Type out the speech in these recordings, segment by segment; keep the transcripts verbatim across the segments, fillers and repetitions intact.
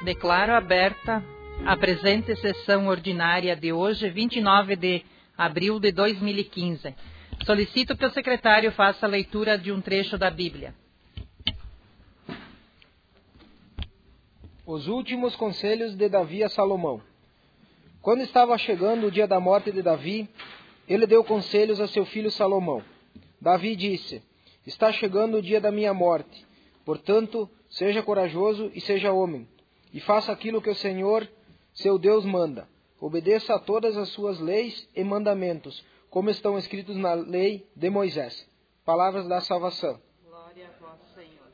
Declaro aberta a presente sessão ordinária de hoje, vinte e nove de abril de dois mil e quinze. Solicito que o secretário faça a leitura de um trecho da Bíblia. Os últimos conselhos de Davi a Salomão. Quando estava chegando o dia da morte de Davi, ele deu conselhos a seu filho Salomão. Davi disse: está chegando o dia da minha morte. Portanto, seja corajoso e seja homem, e faça aquilo que o Senhor, seu Deus, manda. Obedeça a todas as suas leis e mandamentos, como estão escritos na lei de Moisés. Palavras da salvação. Glória a vós, Senhor.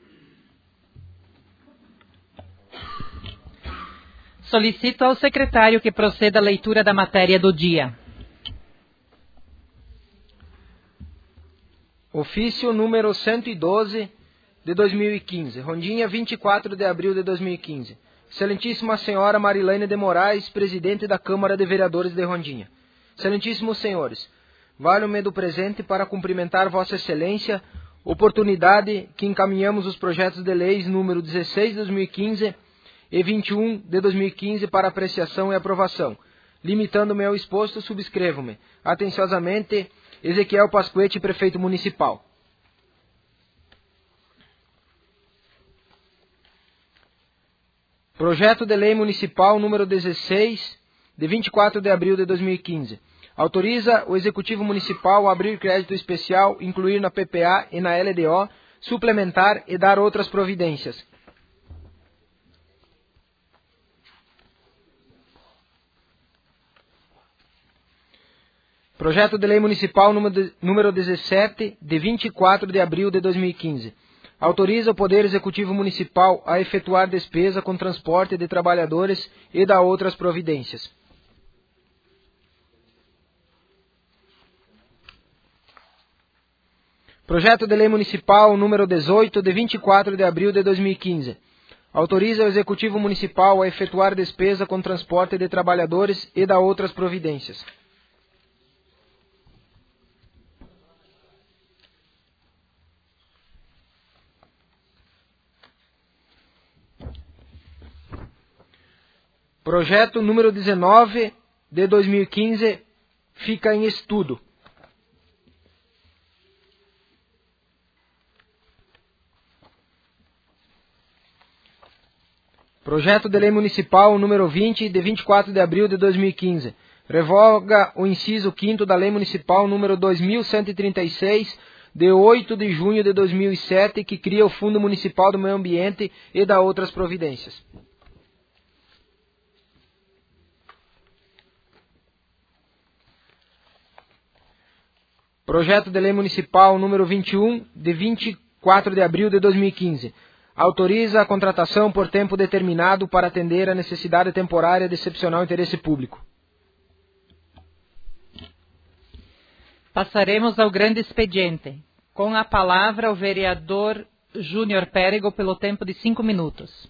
Solicito ao secretário que proceda à leitura da matéria do dia. Ofício número cento e doze de dois mil e quinze, Rondinha, vinte e quatro de abril de dois mil e quinze. Excelentíssima Senhora Marilene de Moraes, Presidente da Câmara de Vereadores de Rondinha. Excelentíssimos Senhores, valho-me do presente para cumprimentar Vossa Excelência, oportunidade que encaminhamos os projetos de leis número dezesseis de dois mil e quinze e vinte e um de dois mil e quinze para apreciação e aprovação. Limitando-me ao exposto, subscrevo-me. Atenciosamente, Ezequiel Pasquete, Prefeito Municipal. Projeto de Lei Municipal número dezesseis, de vinte e quatro de abril de dois mil e quinze. Autoriza o Executivo Municipal a abrir crédito especial, incluir na P P A e na L D O, suplementar e dar outras providências. Projeto de Lei Municipal número dezessete, de vinte e quatro de abril de dois mil e quinze. Autoriza o Poder Executivo Municipal a efetuar despesa com transporte de trabalhadores e dá outras providências. Projeto de Lei Municipal número dezoito, de vinte e quatro de abril de dois mil e quinze. Autoriza o Executivo Municipal a efetuar despesa com transporte de trabalhadores e dá outras providências. Projeto número dezenove de dois mil e quinze fica em estudo. Projeto de Lei Municipal número vinte, de vinte e quatro de abril de dois mil e quinze. Revoga o inciso quinto da Lei Municipal número dois mil cento e trinta e seis, de oito de junho de dois mil e sete, que cria o Fundo Municipal do Meio Ambiente e dá outras providências. Projeto de Lei Municipal número vinte e um, de vinte e quatro de abril de dois mil e quinze. Autoriza a contratação por tempo determinado para atender a necessidade temporária de excepcional interesse público. Passaremos ao grande expediente. Com a palavra o vereador Júnior Pérego pelo tempo de cinco minutos.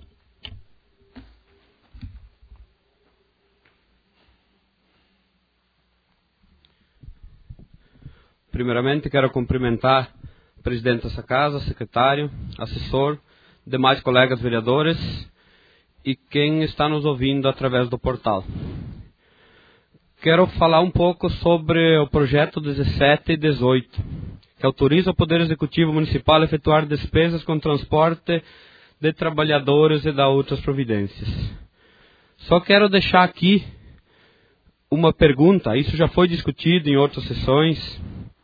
Primeiramente, quero cumprimentar o presidente dessa casa, secretário, assessor, demais colegas vereadores e quem está nos ouvindo através do portal. Quero falar um pouco sobre o projeto dezessete e dezoito, que autoriza o Poder Executivo Municipal a efetuar despesas com transporte de trabalhadores e dar outras providências. Só quero deixar aqui uma pergunta, isso já foi discutido em outras sessões.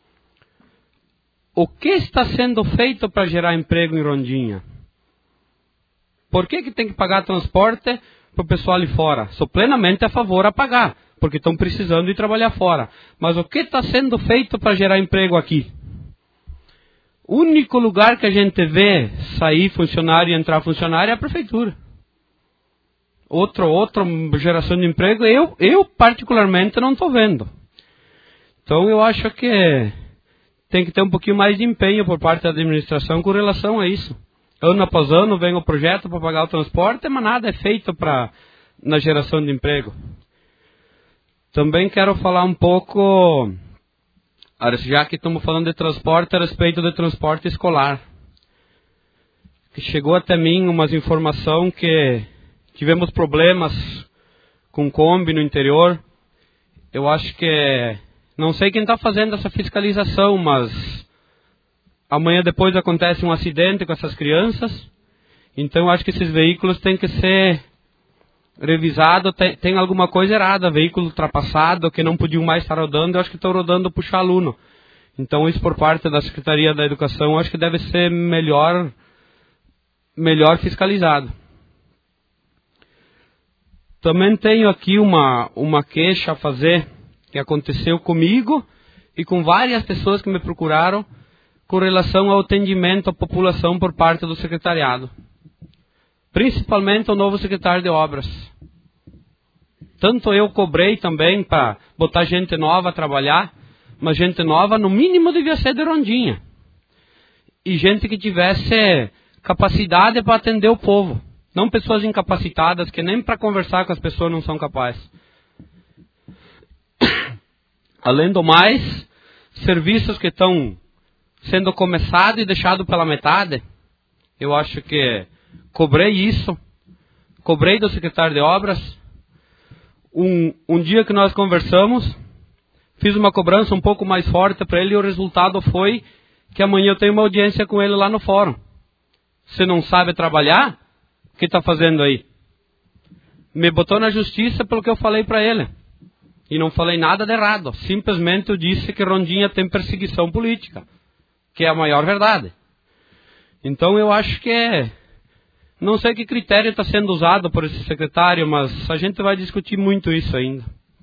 O que está sendo feito para gerar emprego em Rondinha? Por que que tem que pagar transporte para o pessoal ali fora? Sou plenamente a favor a pagar, porque estão precisando de trabalhar fora. Mas o que está sendo feito para gerar emprego aqui? O único lugar que a gente vê sair funcionário e entrar funcionário é a prefeitura. Outra, outra geração de emprego, eu, eu particularmente não estou vendo. Então eu acho que tem que ter um pouquinho mais de empenho por parte da administração com relação a isso. Ano após ano vem o projeto para pagar o transporte, mas nada é feito para na geração de emprego. Também quero falar um pouco, já que estamos falando de transporte, a respeito de transporte escolar. Que chegou até mim umas informações que tivemos problemas com Kombi no interior. Eu acho que, não sei quem está fazendo essa fiscalização, mas amanhã depois acontece um acidente com essas crianças. Então eu acho que esses veículos têm que ser revisados. Tem, tem alguma coisa errada, veículo ultrapassado, que não podiam mais estar rodando, eu acho que estão rodando puxar aluno. Então isso por parte da Secretaria da Educação, eu acho que deve ser melhor, melhor fiscalizado. Também tenho aqui uma, uma queixa a fazer, que aconteceu comigo e com várias pessoas que me procuraram com relação ao atendimento à população por parte do secretariado. Principalmente o novo secretário de obras. Tanto eu cobrei também para botar gente nova a trabalhar, mas gente nova no mínimo devia ser de Rondinha. E gente que tivesse capacidade para atender o povo. Não pessoas incapacitadas que nem para conversar com as pessoas não são capazes. Além do mais, serviços que estão sendo começados e deixados pela metade, eu acho que cobrei isso, cobrei do secretário de obras. Um, um dia que nós conversamos, fiz uma cobrança um pouco mais forte para ele e o resultado foi que amanhã eu tenho uma audiência com ele lá no fórum. Você não sabe trabalhar? O que está fazendo aí? Me botou na justiça pelo que eu falei para ele. E não falei nada de errado. Simplesmente eu disse que Rondinha tem perseguição política, que é a maior verdade. Então eu acho que é... Não sei que critério está sendo usado por esse secretário, mas a gente vai discutir muito isso ainda.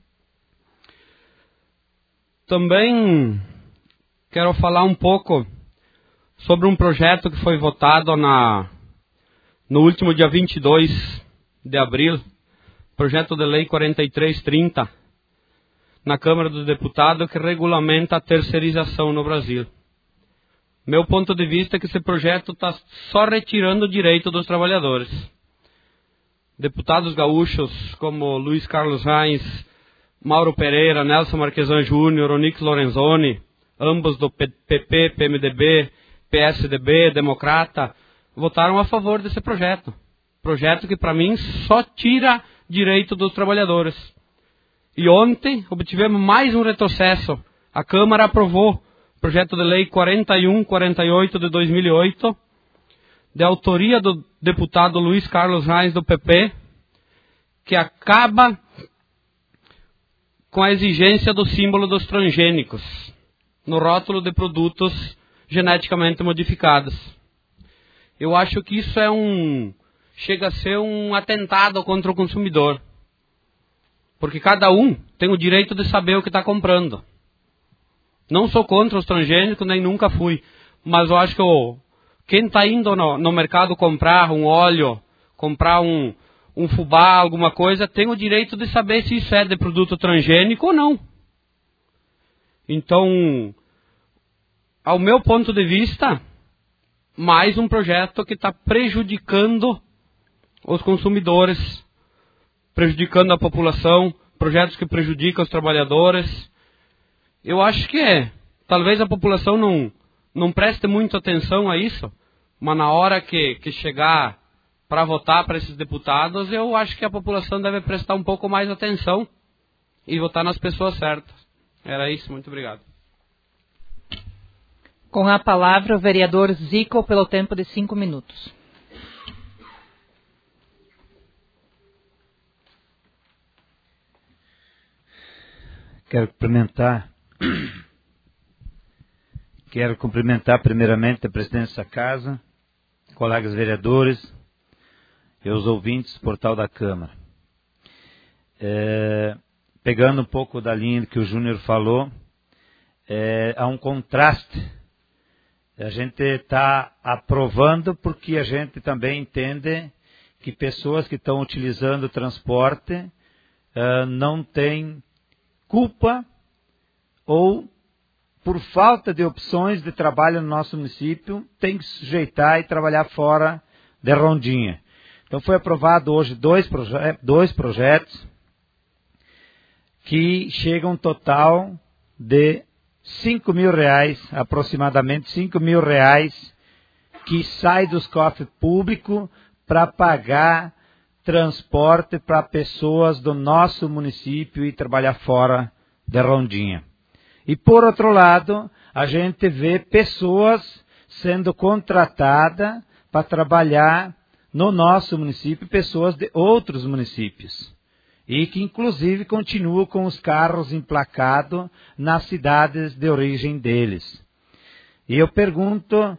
Também quero falar um pouco sobre um projeto que foi votado na, no último dia vinte e dois de abril, projeto de lei quarenta e três trinta, na Câmara dos Deputados, que regulamenta a terceirização no Brasil. Meu ponto de vista é que esse projeto está só retirando o direito dos trabalhadores. Deputados gaúchos como Luiz Carlos Reis, Mauro Pereira, Nelson Marquesan Júnior, Onix Lorenzoni, ambos do P P, P M D B, P S D B, Democrata, votaram a favor desse projeto. Projeto que para mim só tira direito dos trabalhadores. E ontem obtivemos mais um retrocesso. A Câmara aprovou o projeto de lei quarenta e um quarenta e oito de dois mil e oito, de autoria do deputado Luiz Carlos Reis do P P, que acaba com a exigência do símbolo dos transgênicos no rótulo de produtos geneticamente modificados. Eu acho que isso é um... chega a ser um atentado contra o consumidor. Porque cada um tem o direito de saber o que está comprando. Não sou contra os transgênicos, nem nunca fui. Mas eu acho que oh, quem está indo no, no mercado comprar um óleo, comprar um, um fubá, alguma coisa, tem o direito de saber se isso é de produto transgênico ou não. Então, ao meu ponto de vista, mais um projeto que está prejudicando os consumidores, prejudicando a população, projetos que prejudicam os trabalhadores. Eu acho que é. Talvez a população não, não preste muita atenção a isso, mas na hora que, que chegar para votar para esses deputados, eu acho que a população deve prestar um pouco mais atenção e votar nas pessoas certas. Era isso, muito obrigado. Com a palavra o vereador Zico pelo tempo de cinco minutos. Quero cumprimentar, quero cumprimentar primeiramente a presidente dessa casa, colegas vereadores e os ouvintes do Portal da Câmara. É, pegando um pouco da linha que o Júnior falou, é, há um contraste. A gente está aprovando porque a gente também entende que pessoas que estão utilizando o transporte uh, não têm culpa ou, por falta de opções de trabalho no nosso município, tem que sujeitar e trabalhar fora de Rondinha. Então foi aprovado hoje dois, proje dois projetos que chegam um total de cinco mil reais, aproximadamente cinco mil reais, que sai dos cofres públicos para pagar transporte para pessoas do nosso município e trabalhar fora de Rondinha. E por outro lado, a gente vê pessoas sendo contratadas para trabalhar no nosso município, pessoas de outros municípios. E que inclusive continuam com os carros emplacados nas cidades de origem deles. E eu pergunto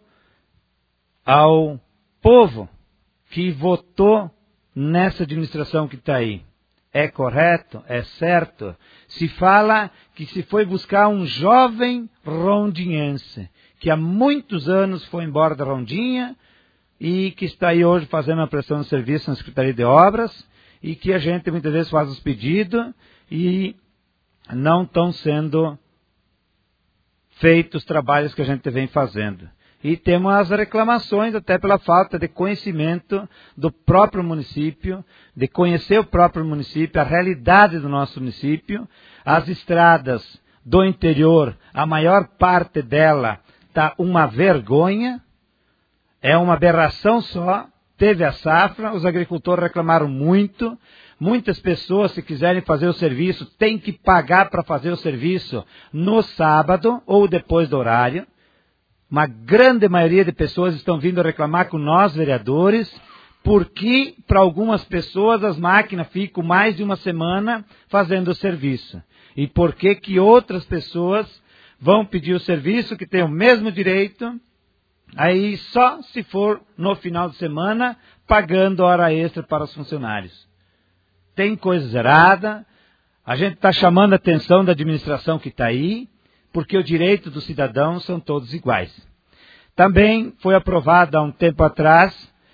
ao povo que votou nessa administração que está aí, é correto? É certo? Se fala que se foi buscar um jovem rondinhense, que há muitos anos foi embora da Rondinha e que está aí hoje fazendo uma prestação de serviço na Secretaria de Obras, e que a gente muitas vezes faz os pedidos e não estão sendo feitos os trabalhos que a gente vem fazendo. E temos as reclamações até pela falta de conhecimento do próprio município, de conhecer o próprio município, a realidade do nosso município. As estradas do interior, a maior parte dela está uma vergonha, é uma aberração só. Teve a safra, os agricultores reclamaram muito. Muitas pessoas, se quiserem fazer o serviço, têm que pagar para fazer o serviço no sábado ou depois do horário. Uma grande maioria de pessoas estão vindo reclamar com nós, vereadores, porque para algumas pessoas as máquinas ficam mais de uma semana fazendo o serviço. E por que que outras pessoas vão pedir o serviço, que têm o mesmo direito, aí só se for no final de semana, pagando hora extra para os funcionários. Tem coisas erradas, a gente está chamando a atenção da administração que está aí, porque os direitos dos cidadãos são todos iguais. Também foi aprovado há um tempo atrás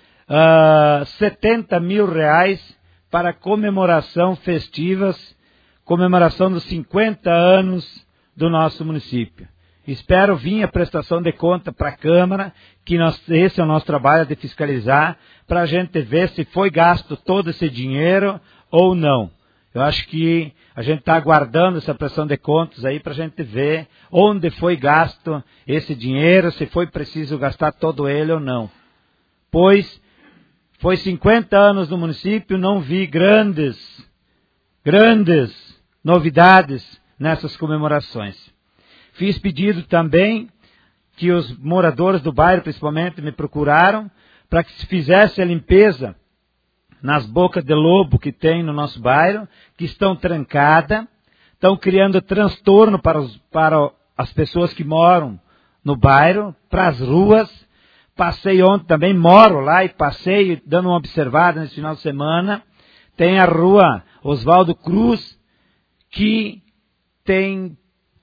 uh, setenta mil reais para comemoração festivas, comemoração dos cinquenta anos do nosso município. Espero vir a prestação de conta para a Câmara, que nós, esse é o nosso trabalho de fiscalizar, para a gente ver se foi gasto todo esse dinheiro ou não. Eu acho que a gente está aguardando essa prestação de contas aí para a gente ver onde foi gasto esse dinheiro, se foi preciso gastar todo ele ou não. Pois foi cinquenta anos no município, não vi grandes, grandes novidades nessas comemorações. Fiz pedido também que os moradores do bairro, principalmente, me procuraram para que se fizesse a limpeza nas bocas de lobo que tem no nosso bairro, que estão trancadas, estão criando transtorno para, os, para as pessoas que moram no bairro, para as ruas. Passei ontem também, moro lá e passei dando uma observada nesse final de semana. Tem a rua Oswaldo Cruz, que tem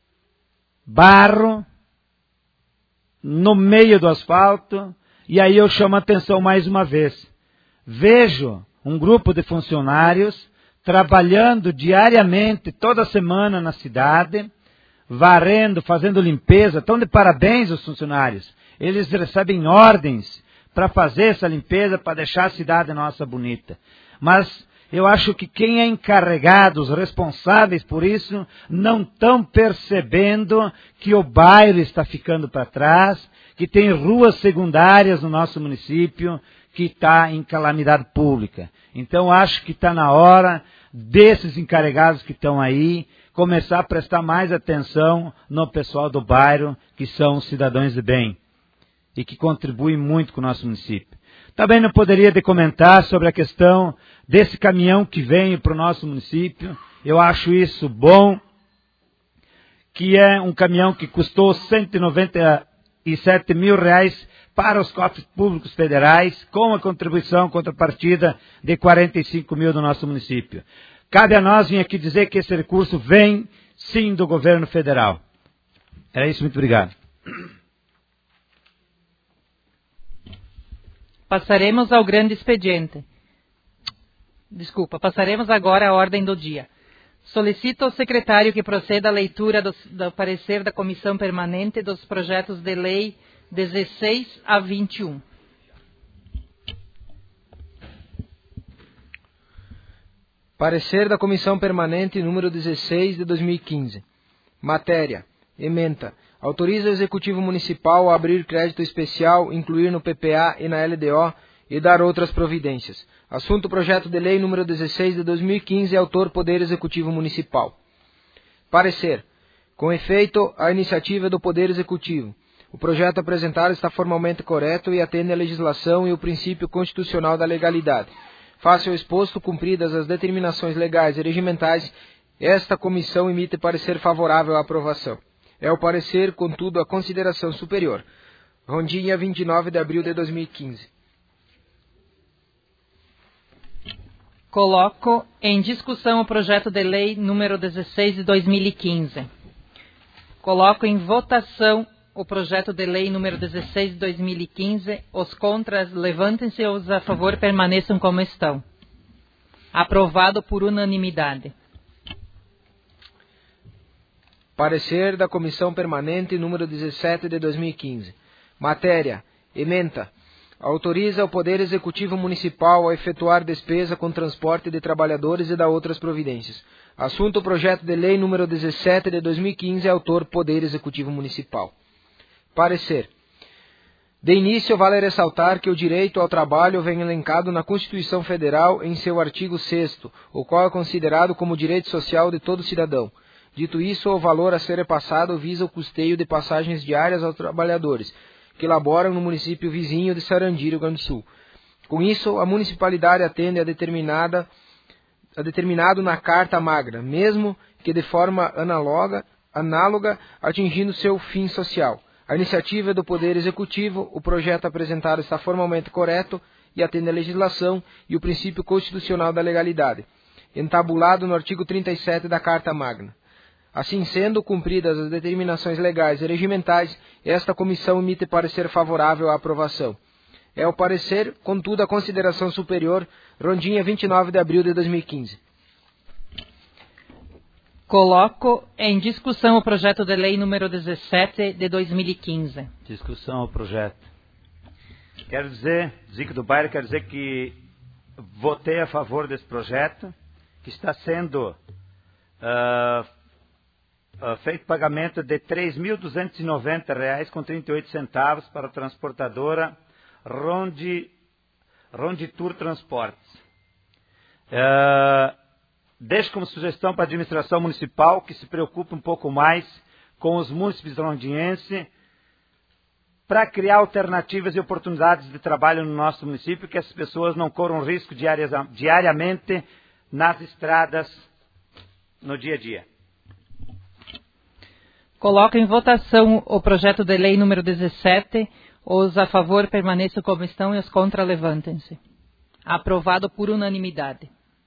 barro no meio do asfalto, e aí eu chamo a atenção mais uma vez. Vejo um grupo de funcionários trabalhando diariamente, toda semana na cidade, varrendo, fazendo limpeza. Estão de parabéns os funcionários. Eles recebem ordens para fazer essa limpeza, para deixar a cidade nossa bonita. Mas eu acho que quem é encarregado, os responsáveis por isso, não estão percebendo que o bairro está ficando para trás, que tem ruas secundárias no nosso município, que está em calamidade pública. Então acho que está na hora desses encarregados que estão aí, começar a prestar mais atenção no pessoal do bairro, que são cidadãos de bem, e que contribuem muito com o nosso município. Também não poderia de comentar sobre a questão desse caminhão que vem para o nosso município. Eu acho isso bom, que é um caminhão que custou cento e noventa e sete mil reais para os cofres públicos federais, com a contribuição contrapartida de quarenta e cinco mil do nosso município. Cabe a nós vir aqui dizer que esse recurso vem, sim, do governo federal. Era isso, muito obrigado. Passaremos ao grande expediente. Desculpa, passaremos agora à ordem do dia. Solicito ao secretário que proceda à leitura do, do parecer da Comissão Permanente dos projetos de lei dezesseis a vinte e um. Parecer da Comissão Permanente número dezesseis de dois mil e quinze. Matéria. Ementa. Autoriza o Executivo Municipal a abrir crédito especial, incluir no P P A e na L D O e dar outras providências. Assunto projeto de lei número dezesseis de dois mil e quinze, autor Poder Executivo Municipal. Parecer. Com efeito, a iniciativa do Poder Executivo. O projeto apresentado está formalmente correto e atende à legislação e o princípio constitucional da legalidade. Face ao exposto, cumpridas as determinações legais e regimentais, esta comissão emite parecer favorável à aprovação. É o parecer, contudo, a consideração superior. Rondinha, vinte e nove de abril de dois mil e quinze. Coloco em discussão o projeto de lei número dezesseis de dois mil e quinze. Coloco em votação o projeto de lei número dezesseis de dois mil e quinze. Os contras levantem-se e os a favor permaneçam como estão. Aprovado por unanimidade. Parecer da Comissão Permanente número dezessete de dois mil e quinze. Matéria. Ementa. Autoriza o Poder Executivo Municipal a efetuar despesa com transporte de trabalhadores e da outras providências. Assunto projeto de lei número dezessete de dois mil e quinze, autor Poder Executivo Municipal. Parecer. De início, vale ressaltar que o direito ao trabalho vem elencado na Constituição Federal em seu artigo sexto, o qual é considerado como direito social de todo cidadão. Dito isso, o valor a ser repassado visa o custeio de passagens diárias aos trabalhadores que laboram no município vizinho de Sarandi, Rio Grande do Sul. Com isso, a municipalidade atende a, determinada, a determinado na Carta Magna, mesmo que de forma análoga, análoga atingindo seu fim social. A iniciativa é do Poder Executivo, o projeto apresentado está formalmente correto e atende à legislação e o princípio constitucional da legalidade, entabulado no artigo trinta e sete da Carta Magna. Assim sendo, cumpridas as determinações legais e regimentais, esta comissão emite parecer favorável à aprovação. É o parecer, contudo, a consideração superior, Rondinha, vinte e nove de abril de dois mil e quinze. Coloco em discussão o projeto de lei número dezessete de dois mil e quinze. Discussão ao projeto. Quero dizer, Zico do Bairro, quero dizer que votei a favor desse projeto, que está sendo uh, uh, feito pagamento de três mil duzentos e noventa reais com trinta e oito centavos para a transportadora Rondi, Ronditur Transportes. Uh, deixo como sugestão para a administração municipal que se preocupe um pouco mais com os munícipes rondienses para criar alternativas e oportunidades de trabalho no nosso município, que as pessoas não corram risco diarias, diariamente nas estradas no dia a dia. Coloco em votação o projeto de lei número dezessete. Os a favor permaneçam como estão e os contra levantem-se. Aprovado por unanimidade.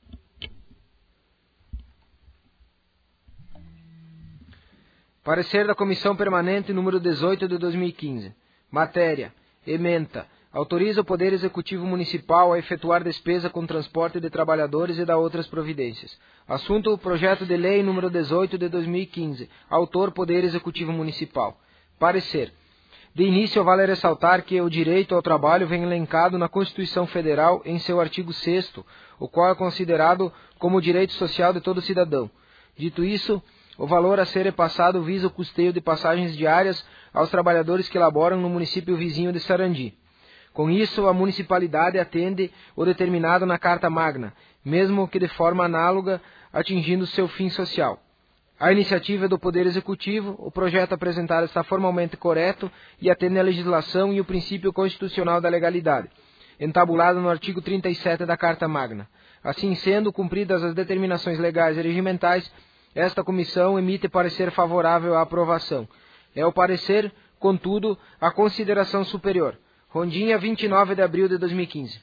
Parecer da Comissão Permanente número dezoito de dois mil e quinze. Matéria. Ementa. Autoriza o Poder Executivo Municipal a efetuar despesa com transporte de trabalhadores e da outras providências. Assunto: projeto de lei número dezoito de dois mil e quinze. Autor: Poder Executivo Municipal. Parecer. De início, vale ressaltar que o direito ao trabalho vem elencado na Constituição Federal em seu artigo sexto, o qual é considerado como direito social de todo cidadão. Dito isso, o valor a ser repassado visa o custeio de passagens diárias aos trabalhadores que laboram no município vizinho de Sarandi. Com isso, a municipalidade atende o determinado na Carta Magna, mesmo que de forma análoga, atingindo seu fim social. A iniciativa é do Poder Executivo, o projeto apresentado está formalmente correto e atende à legislação e o princípio constitucional da legalidade, entabulado no artigo trinta e sete da Carta Magna. Assim sendo, cumpridas as determinações legais e regimentais, esta comissão emite parecer favorável à aprovação. É o parecer, contudo, a consideração superior. Rondinha, vinte e nove de abril de dois mil e quinze.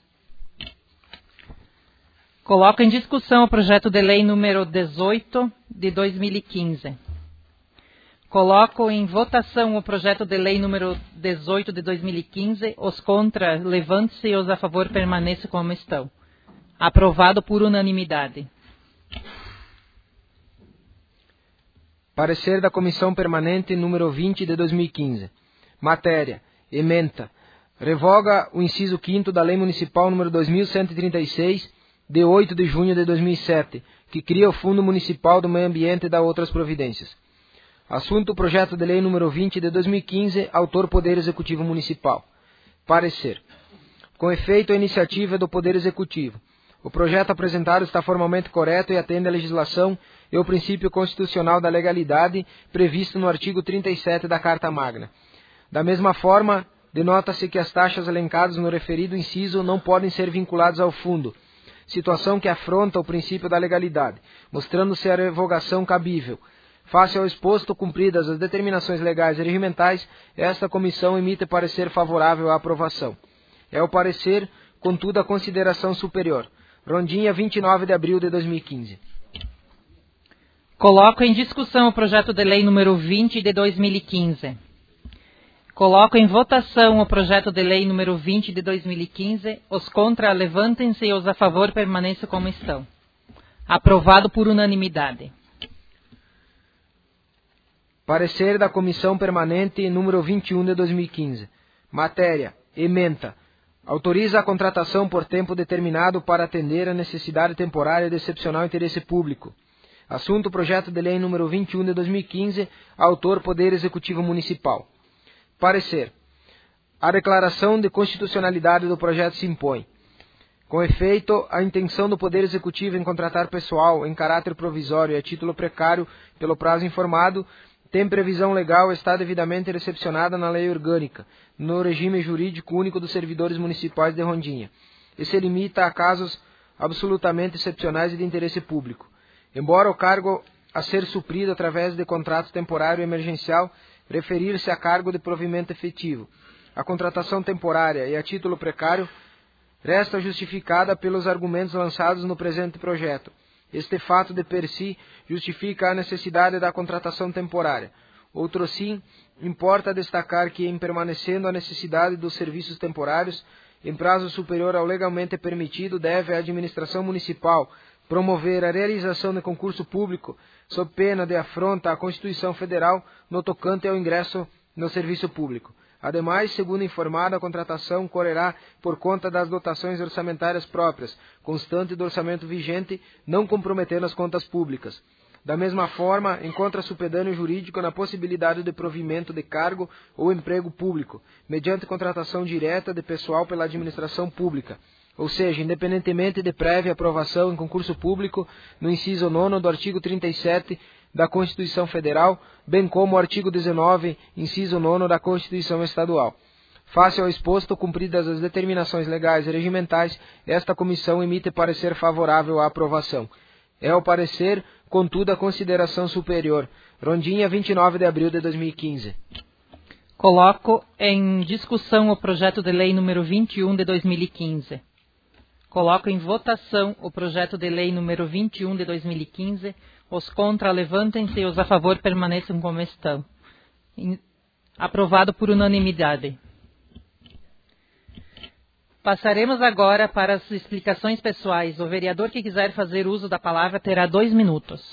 Coloco em discussão o projeto de lei número dezoito de dois mil e quinze. Coloco em votação o projeto de lei número dezoito de dois mil e quinze. Os contra, levante-se e os a favor permaneçam como estão. Aprovado por unanimidade. Parecer da Comissão Permanente número vinte de dois mil e quinze. Matéria. Ementa. Revoga o inciso quinto da Lei Municipal número dois mil cento e trinta e seis, de oito de junho de dois mil e sete, que cria o Fundo Municipal do Meio Ambiente e dá outras providências. Assunto: projeto de lei número vinte de dois mil e quinze, autor Poder Executivo Municipal. Parecer. Com efeito, a iniciativa é do Poder Executivo. O projeto apresentado está formalmente correto e atende à legislação e ao princípio constitucional da legalidade previsto no artigo trinta e sete da Carta Magna. Da mesma forma, denota-se que as taxas elencadas no referido inciso não podem ser vinculadas ao fundo, situação que afronta o princípio da legalidade, mostrando-se a revogação cabível. Face ao exposto, cumpridas as determinações legais e regimentais, esta comissão emite parecer favorável à aprovação. É o parecer, contudo, a consideração superior. Rondinha, vinte e nove de abril de dois mil e quinze. Coloco em discussão o projeto de lei número vinte de dois mil e quinze. Coloco em votação o projeto de lei número vinte de dois mil e quinze. Os contra levantem-se e os a favor permaneçam como estão. Aprovado por unanimidade. Parecer da Comissão Permanente número vinte e um de dois mil e quinze. Matéria: ementa. Autoriza a contratação por tempo determinado para atender a necessidade temporária de excepcional interesse público. Assunto: projeto de lei número vinte e um de dois mil e quinze. Autor: Poder Executivo Municipal. Parecer: a declaração de constitucionalidade do projeto se impõe. Com efeito, a intenção do Poder Executivo em contratar pessoal em caráter provisório e a título precário pelo prazo informado tem previsão legal e está devidamente recepcionada na Lei Orgânica, no regime jurídico único dos servidores municipais de Rondinha, e se limita a casos absolutamente excepcionais e de interesse público. Embora o cargo a ser suprido através de contrato temporário e emergencial referir-se a cargo de provimento efetivo, a contratação temporária e a título precário resta justificada pelos argumentos lançados no presente projeto. Este fato de per si justifica a necessidade da contratação temporária. Outro sim, importa destacar que, em permanecendo a necessidade dos serviços temporários, em prazo superior ao legalmente permitido, deve a administração municipal promover a realização de concurso público, sob pena de afronta à Constituição Federal no tocante ao ingresso no serviço público. Ademais, segundo informado, a contratação correrá por conta das dotações orçamentárias próprias, constante do orçamento vigente, não comprometendo as contas públicas. Da mesma forma, encontra-se o pedâneo jurídico na possibilidade de provimento de cargo ou emprego público, mediante contratação direta de pessoal pela administração pública, ou seja, independentemente de prévia aprovação em concurso público, no inciso nono do artigo trinta e sete da Constituição Federal, bem como o artigo dezenove, inciso nono da Constituição Estadual. Face ao exposto, cumpridas as determinações legais e regimentais, esta comissão emite parecer favorável à aprovação. É o parecer, contudo, a consideração superior. Rondinha, vinte e nove de abril de dois mil e quinze. Coloco em discussão o projeto de lei número vinte e um de dois mil e quinze. Coloco em votação o projeto de lei número vinte e um de dois mil e quinze. Os contra levantem-se e os a favor permaneçam como estão. Aprovado por unanimidade. Passaremos agora para as explicações pessoais. O vereador que quiser fazer uso da palavra terá dois minutos.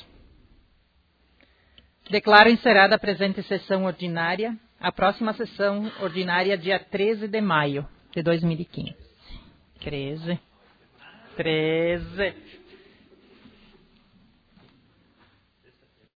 Declaro encerrada a presente sessão ordinária. A próxima sessão ordinária, dia treze de maio de dois mil e quinze. treze. treze.